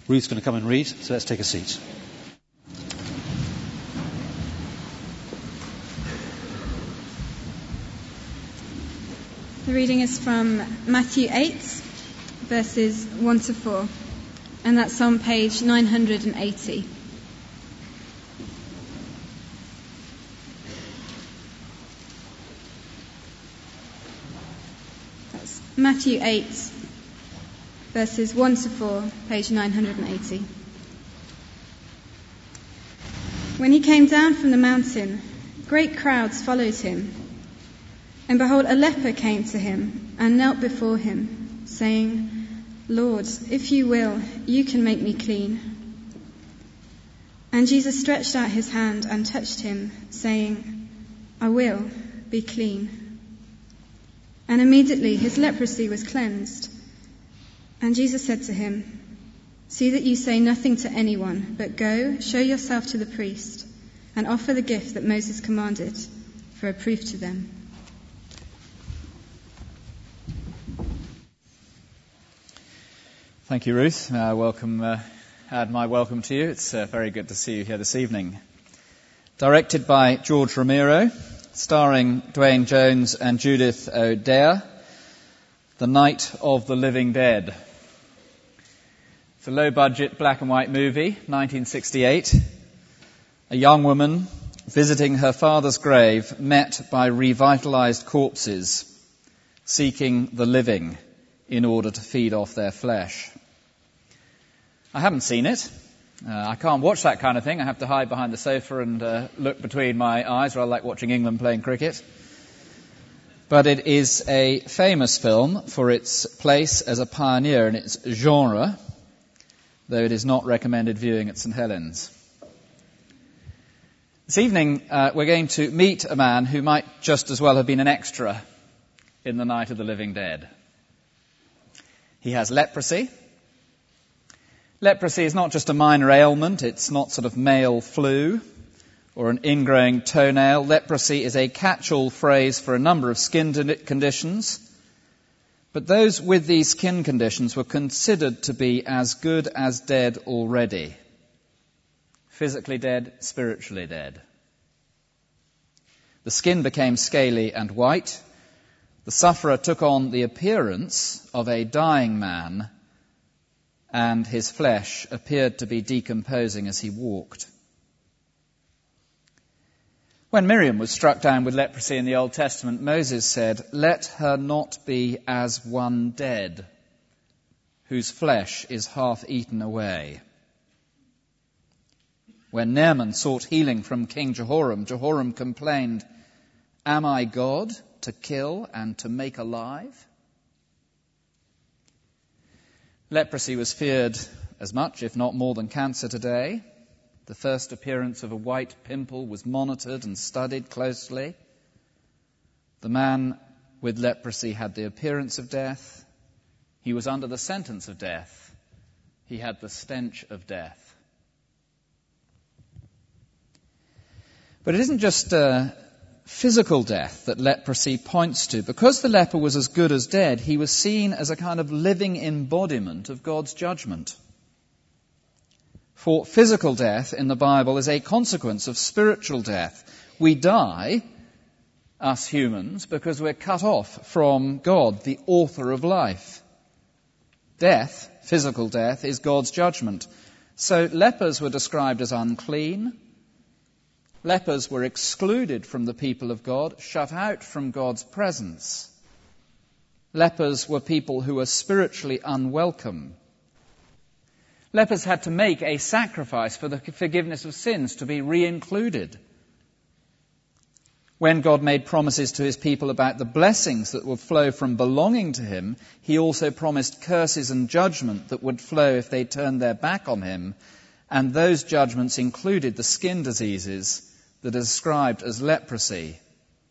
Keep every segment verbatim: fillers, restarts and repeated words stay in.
Ruth's going to come and read, so let's take a seat. The reading is from Matthew eight, verses one to four, and that's on page nine hundred eighty. That's Matthew eight, verses one to four, page nine hundred eighty. When he came down from the mountain, great crowds followed him. And behold, a leper came to him and knelt before him, saying, Lord, if you will, you can make me clean. And Jesus stretched out his hand and touched him, saying, I will, be clean. And immediately his leprosy was cleansed. And Jesus said to him, see that you say nothing to anyone, but go, show yourself to the priest, and offer the gift that Moses commanded for a proof to them. Thank you, Ruth. Uh, welcome, uh, add my welcome to you. It's uh, very good to see you here this evening. Directed by George Romero, starring Dwayne Jones and Judith O'Dea, The Night of the Living Dead. It's a low-budget black and white movie, nineteen sixty-eight. A young woman visiting her father's grave, met by revitalized corpses, seeking the living in order to feed off their flesh. I haven't seen it. Uh, I can't watch that kind of thing. I have to hide behind the sofa and uh, look between my eyes, rather like watching England playing cricket. But it is a famous film for its place as a pioneer in its genre, though it is not recommended viewing at St Helens. This evening uh, we're going to meet a man who might just as well have been an extra in The Night of the Living Dead. He has leprosy. Leprosy is not just a minor ailment. It's not sort of male flu or an ingrowing toenail. Leprosy is a catch-all phrase for a number of skin conditions. But those with these skin conditions were considered to be as good as dead already. Physically dead, spiritually dead. The skin became scaly and white. The sufferer took on the appearance of a dying man, and his flesh appeared to be decomposing as he walked. When Miriam was struck down with leprosy in the Old Testament, Moses said, let her not be as one dead, whose flesh is half eaten away. When Naaman sought healing from King Jehoram, Jehoram complained, am I God to kill and to make alive? Leprosy was feared as much, if not more, than cancer today. The first appearance of a white pimple was monitored and studied closely. The man with leprosy had the appearance of death. He was under the sentence of death. He had the stench of death. But it isn't just uh, physical death that leprosy points to. Because the leper was as good as dead, he was seen as a kind of living embodiment of God's judgment. For physical death in the Bible is a consequence of spiritual death. We die, us humans, because we're cut off from God, the author of life. Death, physical death, is God's judgment. So lepers were described as unclean. Lepers were excluded from the people of God, shut out from God's presence. Lepers were people who were spiritually unwelcome. Lepers had to make a sacrifice for the forgiveness of sins to be re-included. When God made promises to his people about the blessings that would flow from belonging to him, he also promised curses and judgment that would flow if they turned their back on him. And those judgments included the skin diseases that are described as leprosy.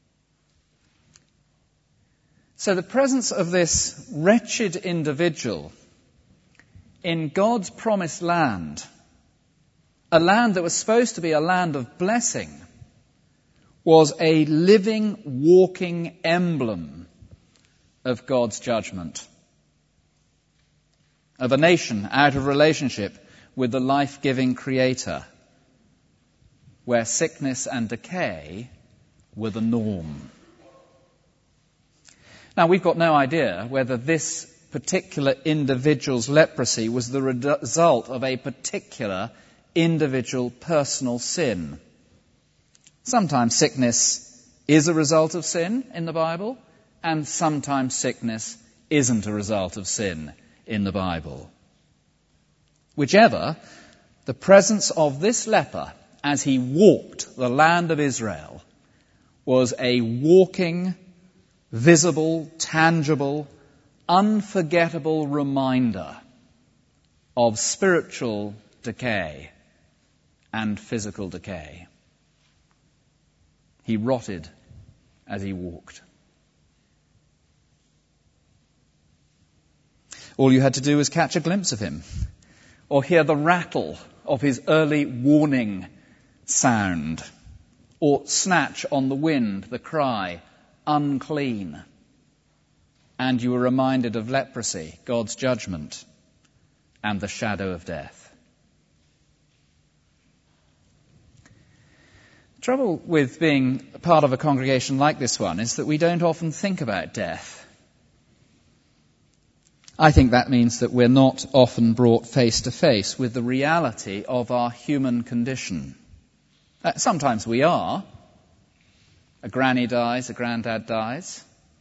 So the presence of this wretched individual in God's promised land, a land that was supposed to be a land of blessing, was a living, walking emblem of God's judgment, of a nation out of relationship with the life-giving Creator, where sickness and decay were the norm. Now, we've got no idea whether this particular individual's leprosy was the result of a particular individual personal sin. Sometimes sickness is a result of sin in the Bible, and sometimes sickness isn't a result of sin in the Bible. Whichever, the presence of this leper as he walked the land of Israel was a walking, visible, tangible, unforgettable reminder of spiritual decay and physical decay. He rotted as he walked. All you had to do was catch a glimpse of him, or hear the rattle of his early warning sound, or snatch on the wind the cry, unclean. And you were reminded of leprosy, God's judgment, and the shadow of death. The trouble with being part of a congregation like this one is that we don't often think about death. I think that means that we're not often brought face to face with the reality of our human condition. Uh, sometimes we are. A granny dies, a granddad dies.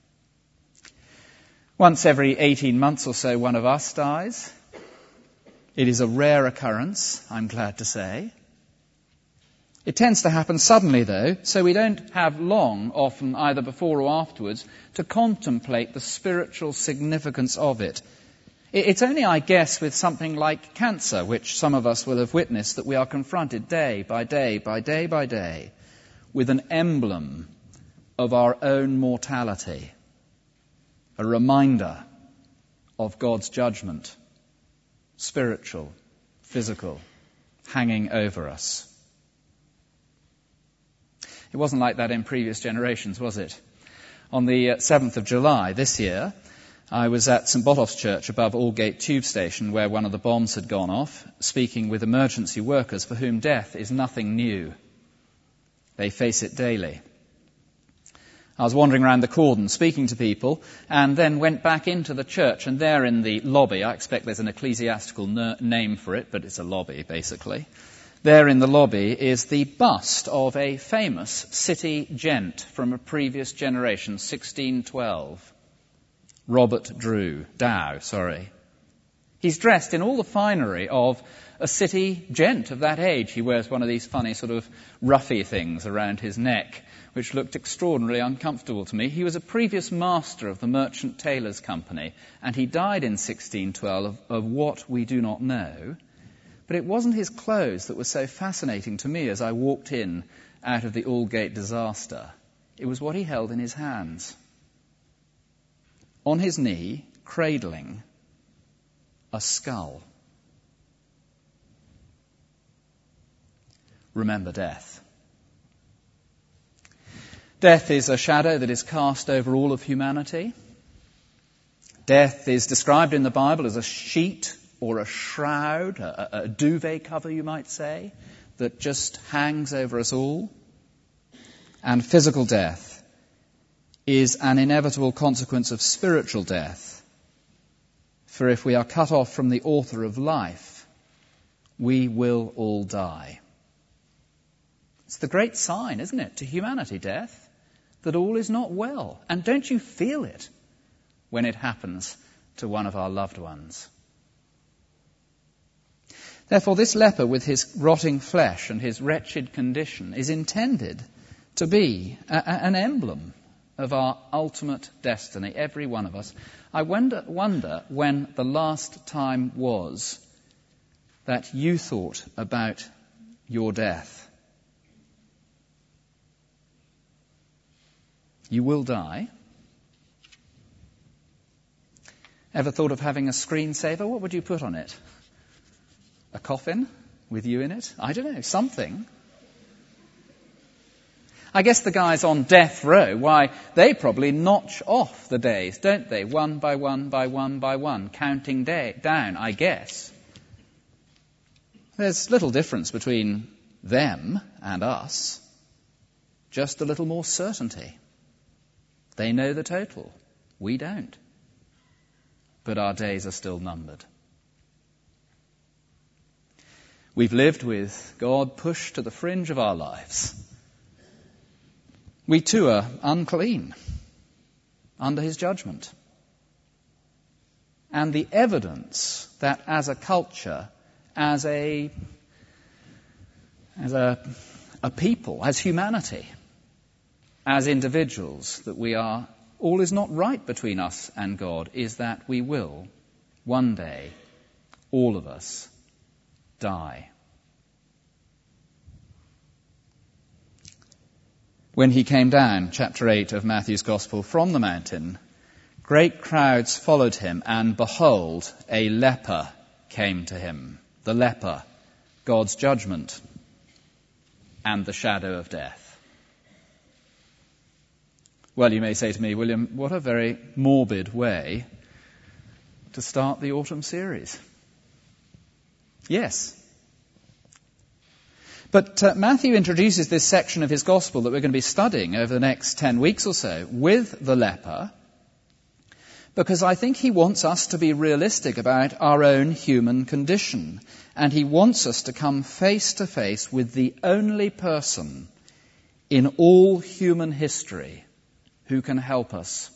Once every eighteen months or so, one of us dies. It is a rare occurrence, I'm glad to say. It tends to happen suddenly, though, so we don't have long, often either before or afterwards, to contemplate the spiritual significance of it. It's only, I guess, with something like cancer, which some of us will have witnessed, that we are confronted day by day by day by day with an emblem of our own mortality, a reminder of God's judgment, spiritual, physical, hanging over us. It wasn't like that in previous generations, was it? On the seventh of July this year, I was at St Botolph's Church above Aldgate Tube Station, where one of the bombs had gone off, speaking with emergency workers for whom death is nothing new. They face it daily. I was wandering around the cordon, speaking to people, and then went back into the church, and there in the lobby, I expect there's an ecclesiastical ner- name for it, but it's a lobby, basically. There in the lobby is the bust of a famous city gent from a previous generation, sixteen twelve. Robert Drew, Dow, sorry. He's dressed in all the finery of a city gent of that age. He wears one of these funny sort of ruffy things around his neck, which looked extraordinarily uncomfortable to me. He was a previous master of the Merchant Taylors' Company, and he died in sixteen twelve of, of what we do not know. But it wasn't his clothes that were so fascinating to me as I walked in out of the Aldgate disaster. It was what he held in his hands. On his knee, cradling a skull. Remember death. Death is a shadow that is cast over all of humanity. Death is described in the Bible as a sheet or a shroud, a, a duvet cover, you might say, that just hangs over us all. And physical death is an inevitable consequence of spiritual death. For if we are cut off from the author of life, we will all die. It's the great sign, isn't it, to humanity, death, that all is not well. And don't you feel it when it happens to one of our loved ones? Therefore, this leper with his rotting flesh and his wretched condition is intended to be a, a, an emblem of our ultimate destiny, every one of us. I wonder, wonder when the last time was that you thought about your death. You will die. Ever thought of having a screensaver? What would you put on it? A coffin with you in it? I don't know, something. I guess the guys on death row, why, they probably notch off the days, don't they? One by one by one by one, counting day, down, I guess. There's little difference between them and us, just a little more certainty. They know the total. We don't. But our days are still numbered. We've lived with God pushed to the fringe of our lives. We too are unclean under his judgment. And the evidence that as a culture, as a, as a, a people, as humanity, as individuals, that we are, all is not right between us and God, is that we will, one day, all of us, die. When he came down, chapter eight of Matthew's Gospel, from the mountain, great crowds followed him, and behold, a leper came to him. The leper, God's judgment, and the shadow of death. Well, you may say to me, William, what a very morbid way to start the autumn series. Yes. But uh, Matthew introduces this section of his gospel that we're going to be studying over the next ten weeks or so with the leper, because I think he wants us to be realistic about our own human condition. And he wants us to come face to face with the only person in all human history who can help us.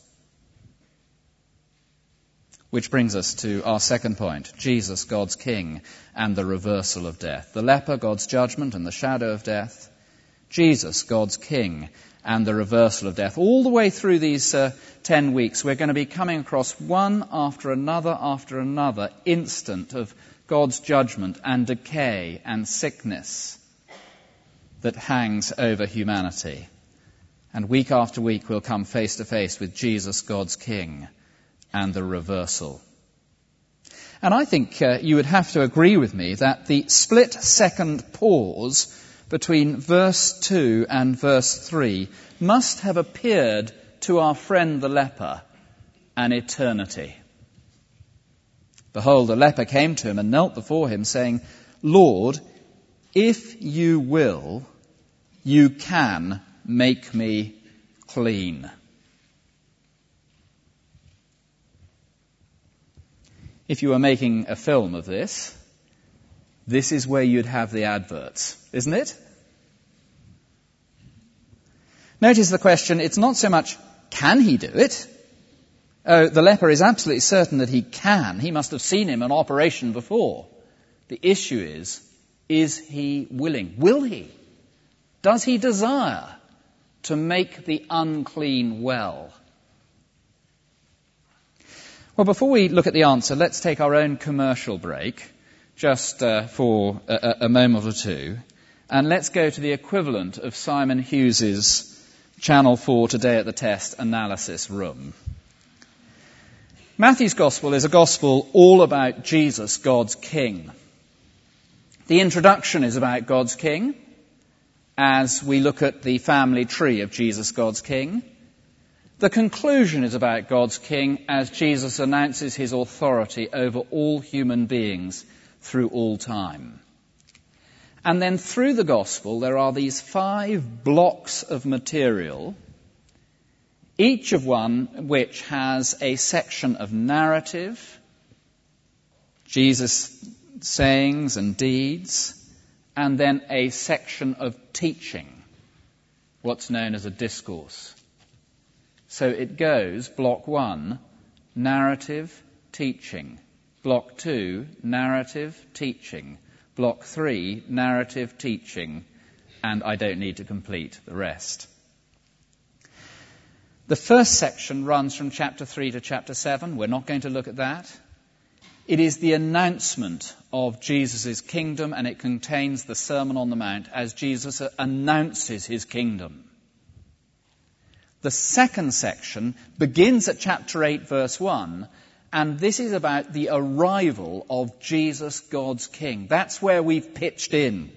Which brings us to our second point, Jesus, God's King, and the reversal of death. The leper, God's judgment, and the shadow of death. Jesus, God's King, and the reversal of death. All the way through these uh, ten weeks, we're going to be coming across one after another after another instant of God's judgment and decay and sickness that hangs over humanity. And week after week we'll come face to face with Jesus, God's King, and the reversal. And I think uh, you would have to agree with me that the split-second pause between verse two and verse three must have appeared to our friend the leper an eternity. Behold, the leper came to him and knelt before him, saying, Lord, if you will, you can make me clean. If you were making a film of this, this is where you'd have the adverts, isn't it? Notice the question, it's not so much, can he do it? Oh, the leper is absolutely certain that he can. He must have seen him in operation before. The issue is, is he willing? Will he? Does he desire to make the unclean well? Well, before we look at the answer, let's take our own commercial break, just uh, for a, a moment or two, and let's go to the equivalent of Simon Hughes's Channel four Today at the Test analysis room. Matthew's Gospel is a gospel all about Jesus, God's King. The introduction is about God's King, as we look at the family tree of Jesus, God's King. The conclusion is about God's King as Jesus announces his authority over all human beings through all time. And then through the Gospel there are these five blocks of material, each of one which has a section of narrative, Jesus' sayings and deeds, and then a section of teaching, what's known as a discourse. So it goes, block one, narrative, teaching. Block two, narrative, teaching. Block three, narrative, teaching. And I don't need to complete the rest. The first section runs from chapter three to chapter seven. We're not going to look at that. It is the announcement of Jesus' kingdom, and it contains the Sermon on the Mount as Jesus announces his kingdom. The second section begins at chapter eight, verse one, and this is about the arrival of Jesus, God's King. That's where we've pitched in.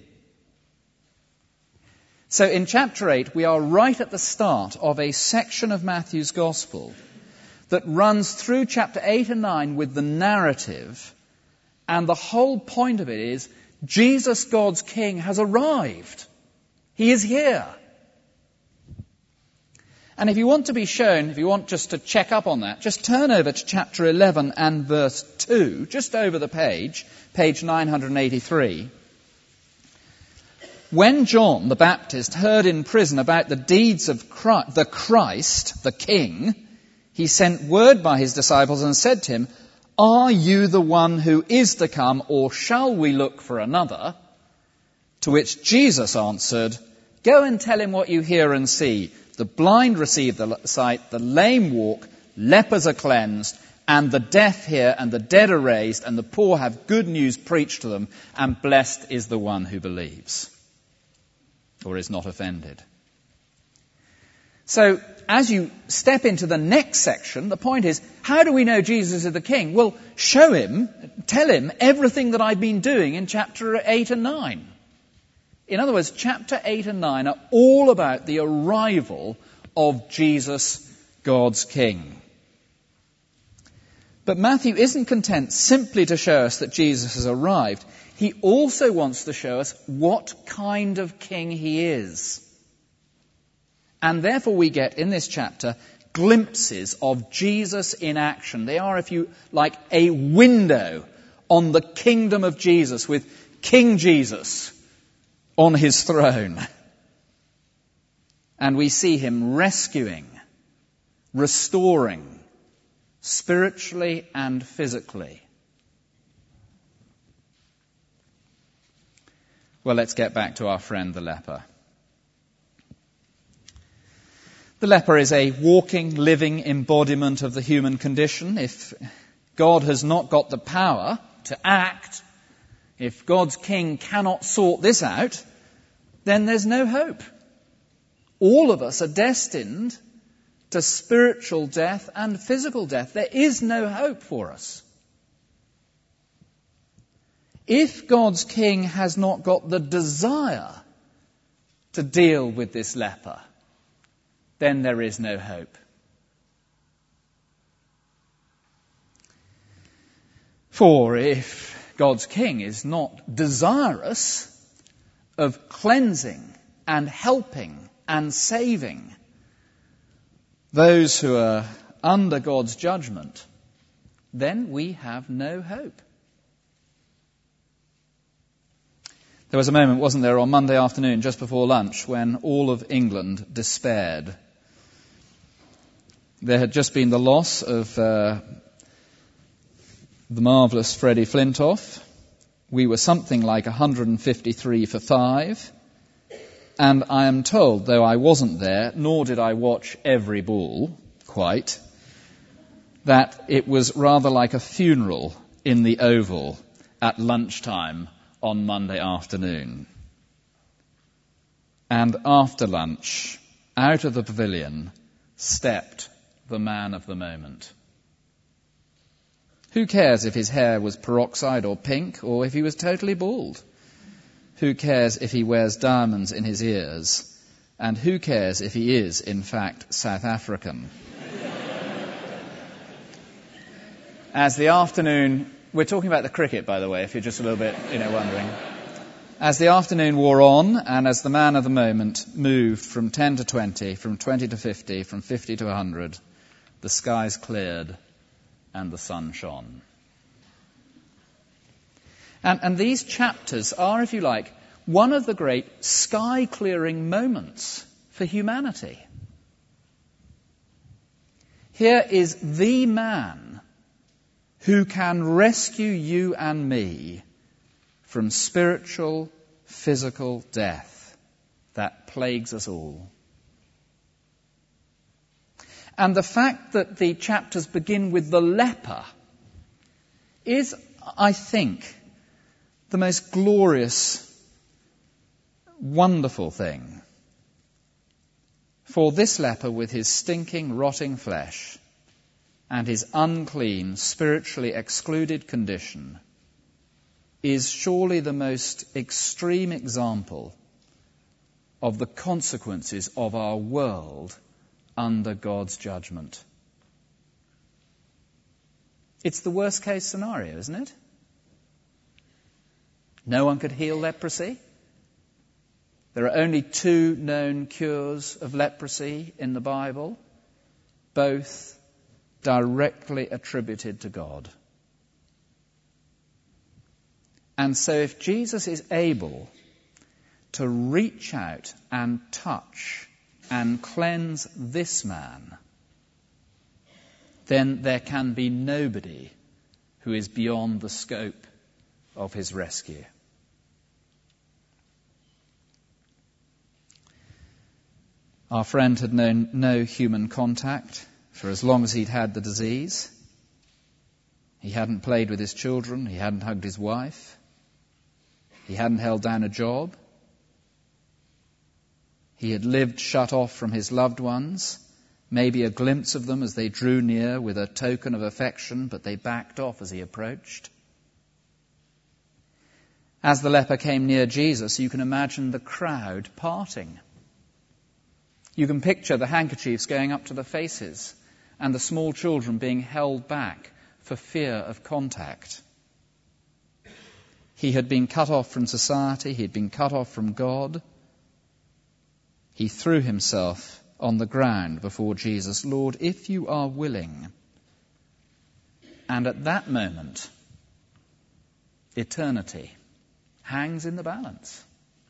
So in chapter eight, we are right at the start of a section of Matthew's Gospel that runs through chapter eight and nine with the narrative, and the whole point of it is Jesus, God's King, has arrived. He is here. And if you want to be shown, if you want just to check up on that, just turn over to chapter eleven and verse two, just over the page, page nine hundred eighty-three. When John the Baptist heard in prison about the deeds of Christ, the Christ, the King, he sent word by his disciples and said to him, "Are you the one who is to come, or shall we look for another?" To which Jesus answered, "Go and tell him what you hear and see. The blind receive the sight, the lame walk, lepers are cleansed, and the deaf hear, and the dead are raised, and the poor have good news preached to them, and blessed is the one who believes," or is not offended. So, as you step into the next section, the point is, how do we know Jesus is the King? Well, show him, tell him everything that I've been doing in chapter eight and nine. In other words, chapter eight and nine are all about the arrival of Jesus, God's King. But Matthew isn't content simply to show us that Jesus has arrived. He also wants to show us what kind of king he is. And therefore we get in this chapter glimpses of Jesus in action. They are, if you like, a window on the kingdom of Jesus with King Jesus on his throne. And we see him rescuing, restoring, spiritually and physically. Well, let's get back to our friend the leper. The leper is a walking, living embodiment of the human condition. If God has not got the power to act, if God's King cannot sort this out, then there's no hope. All of us are destined to spiritual death and physical death. There is no hope for us. If God's King has not got the desire to deal with this leper, then there is no hope. For if God's King is not desirous of cleansing and helping and saving those who are under God's judgment, then we have no hope. There was a moment, wasn't there, on Monday afternoon, just before lunch, when all of England despaired. There had just been the loss of uh, the marvellous Freddie Flintoff. We were something like one hundred fifty-three for five. And I am told, though I wasn't there, nor did I watch every ball, quite, that it was rather like a funeral in the Oval at lunchtime on Monday afternoon. And after lunch, out of the pavilion, stepped the man of the moment. Who cares if his hair was peroxide or pink, or if he was totally bald? Who cares if he wears diamonds in his ears? And who cares if he is, in fact, South African? As the afternoon... We're talking about the cricket, by the way, if you're just a little bit, you know, wondering. As the afternoon wore on, and as the man of the moment moved from ten to twenty, from twenty to fifty, from fifty to one hundred, the skies cleared and the sun shone. And, and these chapters are, if you like, one of the great sky-clearing moments for humanity. Here is the man who can rescue you and me from spiritual, physical death that plagues us all. And the fact that the chapters begin with the leper is, I think, the most glorious, wonderful thing. For this leper, with his stinking, rotting flesh and his unclean, spiritually excluded condition, is surely the most extreme example of the consequences of our world under God's judgment. It's the worst case scenario, isn't it? No one could heal leprosy. There are only two known cures of leprosy in the Bible, both directly attributed to God. And so if Jesus is able to reach out and touch and cleanse this man, then there can be nobody who is beyond the scope of his rescue. Our friend had known no human contact for as long as he'd had the disease. He hadn't played with his children. He hadn't hugged his wife. He hadn't held down a job. He had lived shut off from his loved ones, maybe a glimpse of them as they drew near with a token of affection, but they backed off as he approached. As the leper came near Jesus, you can imagine the crowd parting. You can picture the handkerchiefs going up to the faces and the small children being held back for fear of contact. He had been cut off from society. He had been cut off from God. He threw himself on the ground before Jesus. Lord, if you are willing. And at that moment, eternity hangs in the balance.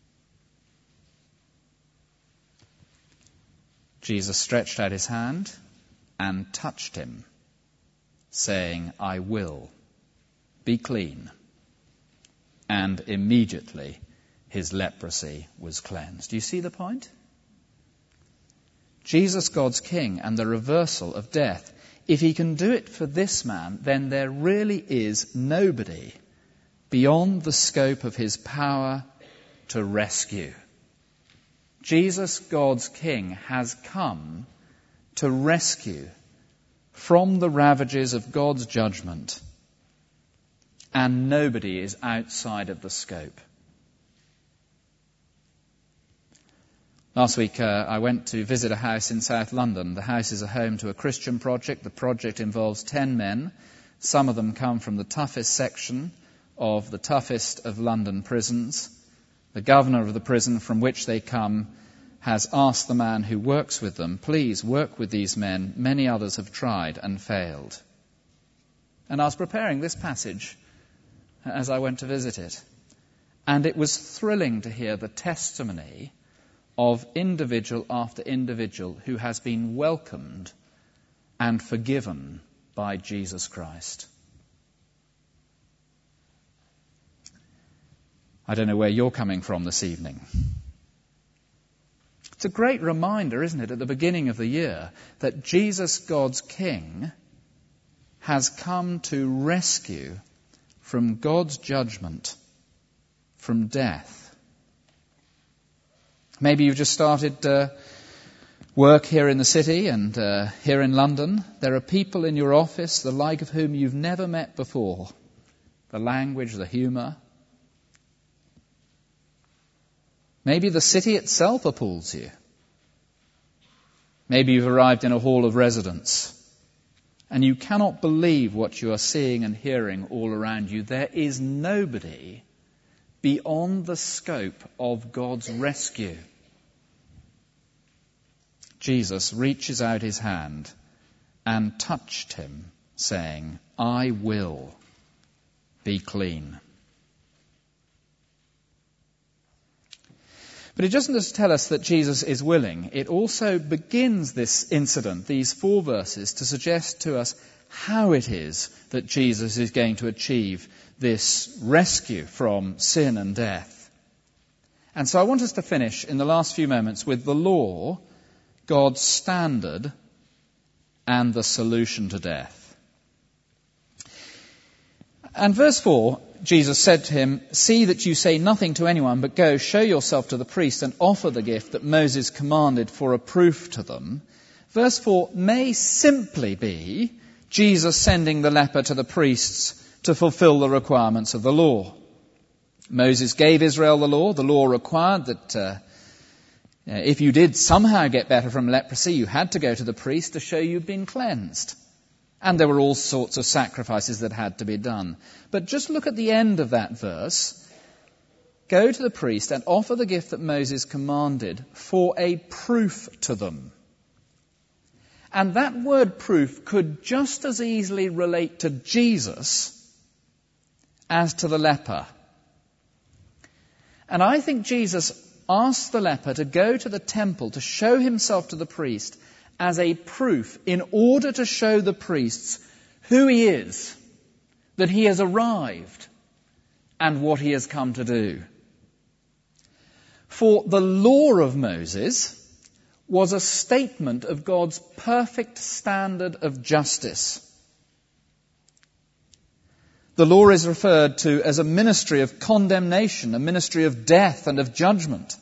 Jesus stretched out his hand and touched him, saying, I will, be clean. And immediately his leprosy was cleansed. Do you see the point? Jesus, God's King, and the reversal of death. If he can do it for this man, then there really is nobody beyond the scope of his power to rescue. Jesus, God's King, has come to rescue from the ravages of God's judgment, and nobody is outside of the scope. Last week uh, I went to visit a house in South London. The house is a home to a Christian project. The project involves ten men. Some of them come from the toughest section of the toughest of London prisons. The governor of the prison from which they come has asked the man who works with them, please work with these men. Many others have tried and failed. And I was preparing this passage as I went to visit it. And it was thrilling to hear the testimony of individual after individual who has been welcomed and forgiven by Jesus Christ. I don't know where you're coming from this evening. It's a great reminder, isn't it, at the beginning of the year, that Jesus, God's King, has come to rescue from God's judgment, from death. Maybe you've just started uh, work here in the city and uh, here in London. There are people in your office, the like of whom you've never met before. The language, the humour. Maybe the city itself appalls you. Maybe you've arrived in a hall of residence and you cannot believe what you are seeing and hearing all around you. There is nobody beyond the scope of God's rescue. Jesus reaches out his hand and touched him, saying, I will, be clean. But it doesn't just tell us that Jesus is willing. It also begins this incident, these four verses, to suggest to us how it is that Jesus is going to achieve this rescue from sin and death. And so I want us to finish in the last few moments with the law, God's standard, and the solution to death. And verse four, Jesus said to him, see that you say nothing to anyone, but go, show yourself to the priest and offer the gift that Moses commanded for a proof to them. Verse four may simply be Jesus sending the leper to the priests to fulfill the requirements of the law. Moses gave Israel the law. The law required that uh, if you did somehow get better from leprosy, you had to go to the priest to show you'd been cleansed. And there were all sorts of sacrifices that had to be done. But just look at the end of that verse. go to the priest and offer the gift that Moses commanded for a proof to them. And that word proof could just as easily relate to Jesus as to the leper. And I think Jesus asked the leper to go to the temple to show himself to the priest as a proof in order to show the priests who he is, that he has arrived, and what he has come to do. For the law of Moses was a statement of God's perfect standard of justice. The law is referred to as a ministry of condemnation, a ministry of death and of judgment.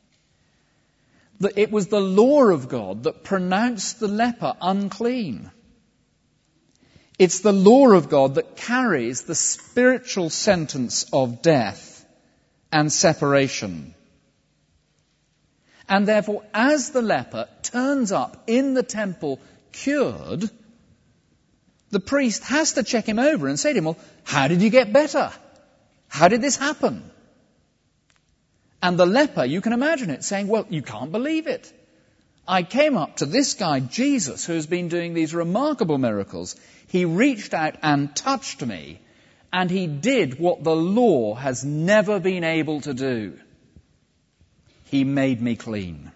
It was the law of God that pronounced the leper unclean. It's the law of God that carries the spiritual sentence of death and separation. And therefore, as the leper turns up in the temple cured, the priest has to check him over and say to him, well, how did you get better? How did this happen? And the leper, you can imagine it, saying, well, you can't believe it. I came up to this guy, Jesus, who has been doing these remarkable miracles. He reached out and touched me, and he did what the law has never been able to do. He made me clean.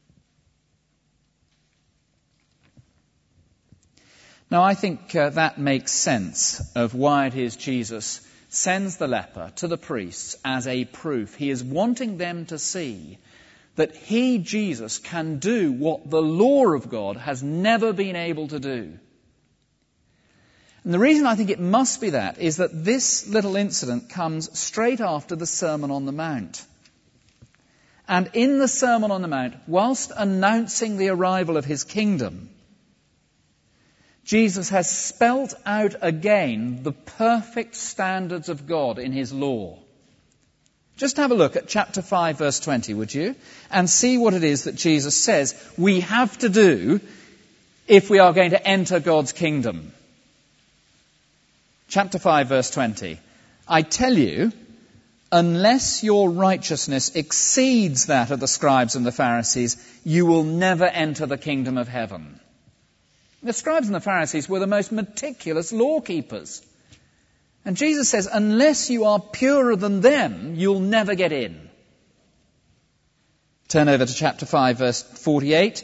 Now, I think uh, that makes sense of why it is Jesus sends the leper to the priests as a proof. He is wanting them to see that he, Jesus, can do what the law of God has never been able to do. And the reason I think it must be that is that this little incident comes straight after the Sermon on the Mount. And in the Sermon on the Mount, whilst announcing the arrival of his kingdom, Jesus has spelt out again the perfect standards of God in his law. Just have a look at chapter five, verse twenty, would you? And see what it is that Jesus says we have to do if we are going to enter God's kingdom. Chapter five, verse twenty. I tell you, unless your righteousness exceeds that of the scribes and the Pharisees, you will never enter the kingdom of heaven. The scribes and the Pharisees were the most meticulous law keepers. And Jesus says, unless you are purer than them, you'll never get in. Turn over to chapter five, verse forty-eight.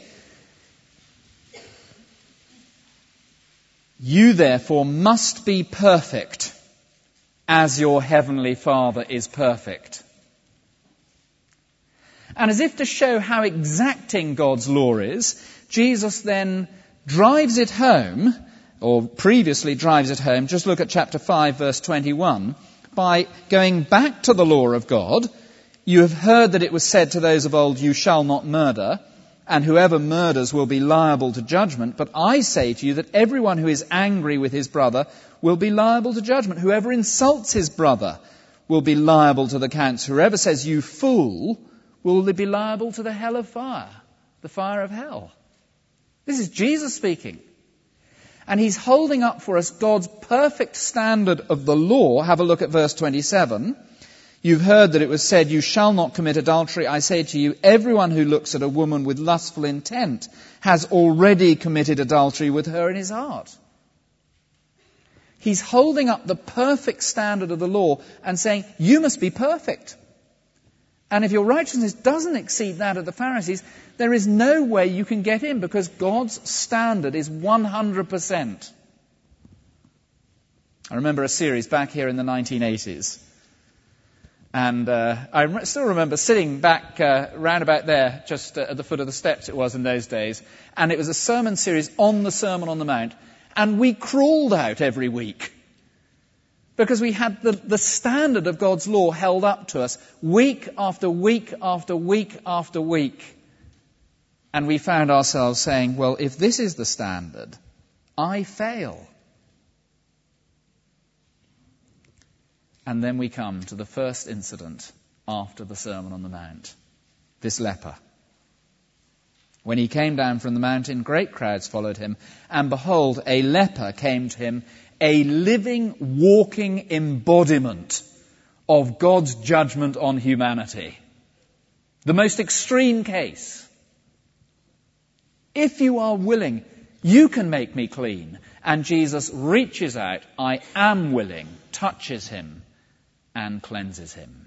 You therefore must be perfect as your heavenly Father is perfect. And as if to show how exacting God's law is, Jesus then drives it home, or previously drives it home, just look at chapter five, verse twenty-one, by going back to the law of God. You have heard that it was said to those of old, you shall not murder, and whoever murders will be liable to judgment. But I say to you that everyone who is angry with his brother will be liable to judgment. Whoever insults his brother will be liable to the counts. Whoever says, you fool, will be liable to the hell of fire, the fire of hell. This is Jesus speaking. And he's holding up for us God's perfect standard of the law. Have a look at verse twenty-seven. You've heard that it was said, you shall not commit adultery. I say to you, everyone who looks at a woman with lustful intent has already committed adultery with her in his heart. He's holding up the perfect standard of the law and saying, you must be perfect. And if your righteousness doesn't exceed that of the Pharisees, there is no way you can get in, because God's standard is one hundred percent. I remember a series back here in the nineteen eighties. And uh, I re- still remember sitting back uh, round about there, just uh, at the foot of the steps it was in those days. And it was a sermon series on the Sermon on the Mount. And we crawled out every week, because we had the, the standard of God's law held up to us week after week after week after week. And we found ourselves saying, well, if this is the standard, I fail. And then we come to the first incident after the Sermon on the Mount, this leper. When he came down from the mountain, great crowds followed him, and behold, a leper came to him, a living, walking embodiment of God's judgment on humanity. The most extreme case. If you are willing, you can make me clean. And Jesus reaches out, I am willing, touches him and cleanses him.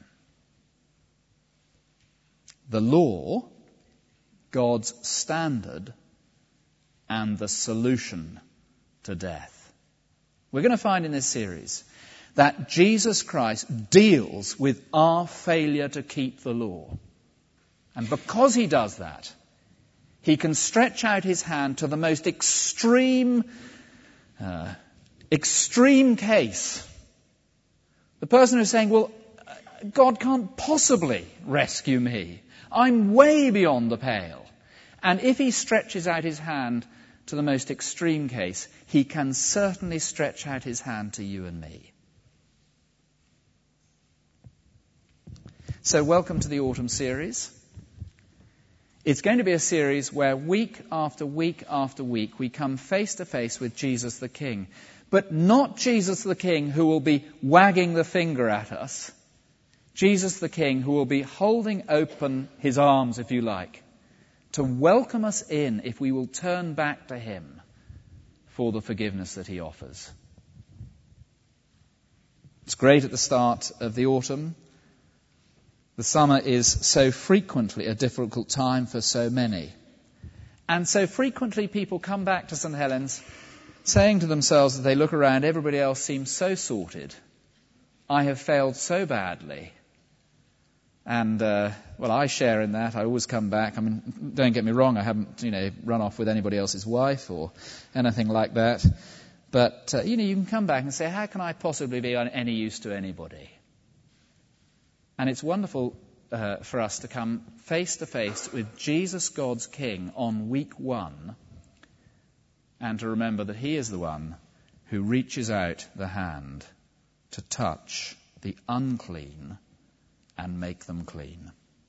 The law, God's standard, and the solution to death. We're going to find in this series that Jesus Christ deals with our failure to keep the law. And because he does that, he can stretch out his hand to the most extreme, uh, extreme case. The person who's saying, well, God can't possibly rescue me. I'm way beyond the pale. And if he stretches out his hand to the most extreme case, he can certainly stretch out his hand to you and me. So welcome to the autumn series. It's going to be a series where week after week after week we come face to face with Jesus the King. But not Jesus the King who will be wagging the finger at us. Jesus the King who will be holding open his arms, if you like, to welcome us in if we will turn back to him for the forgiveness that he offers. It's great at the start of the autumn. The summer is so frequently a difficult time for so many. And so frequently people come back to St Helens saying to themselves as they look around, everybody else seems so sorted. I have failed so badly. And, uh, well, I share in that. I always come back. I mean, don't get me wrong, I haven't, you know, run off with anybody else's wife or anything like that. But, uh, you know, you can come back and say, how can I possibly be any use to anybody? And it's wonderful uh, for us to come face to face with Jesus, God's King, on week one, and to remember that he is the one who reaches out the hand to touch the unclean and make them clean.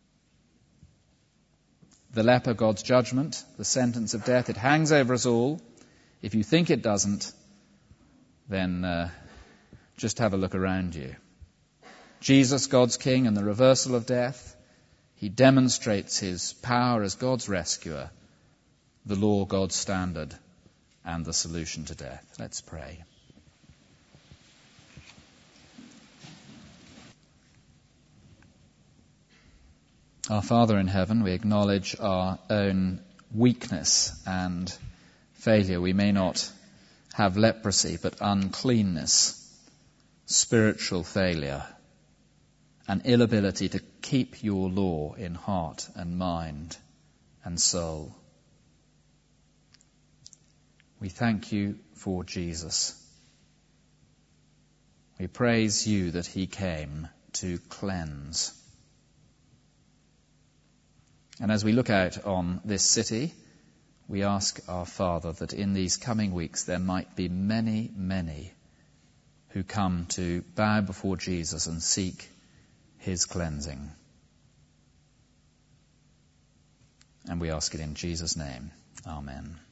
The leper, God's judgment, the sentence of death, it hangs over us all. If you think it doesn't, then uh, just have a look around you. Jesus, God's King, and the reversal of death, he demonstrates his power as God's rescuer, the law, God's standard, and the solution to death. Let's pray. Our Father in heaven, we acknowledge our own weakness and failure. We may not have leprosy, but uncleanness, spiritual failure, an inability to keep your law in heart and mind and soul. We thank you for Jesus. We praise you that he came to cleanse. And as we look out on this city, we ask our Father that in these coming weeks there might be many, many who come to bow before Jesus and seek his cleansing. And we ask it in Jesus' name. Amen.